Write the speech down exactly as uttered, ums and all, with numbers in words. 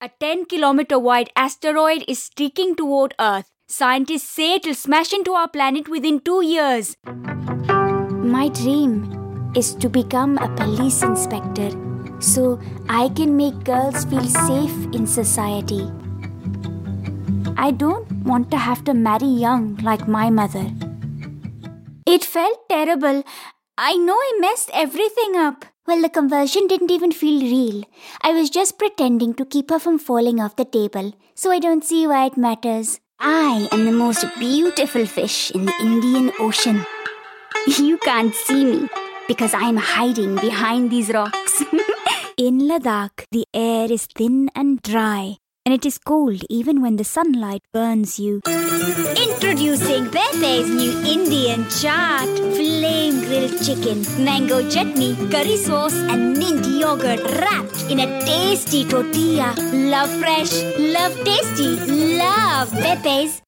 A ten kilometer wide asteroid is streaking toward Earth. Scientists say it'll smash into our planet within two years. My dream is to become a police inspector so I can make girls feel safe in society. I don't want to have to marry young like my mother. It felt terrible. I know I messed everything up. Well, the conversion didn't even feel real. I was just pretending to keep her from falling off the table, so I don't see why it matters. I am the most beautiful fish in the Indian Ocean. You can't see me because I am hiding behind these rocks. In Ladakh, the air is thin and dry, and it is cold even when the sunlight burns you. Introducing Pepe's new Indian chaat. Flame grilled chicken, mango chutney, curry sauce and mint yogurt wrapped in a tasty tortilla. Love fresh, love tasty, love Pepe's.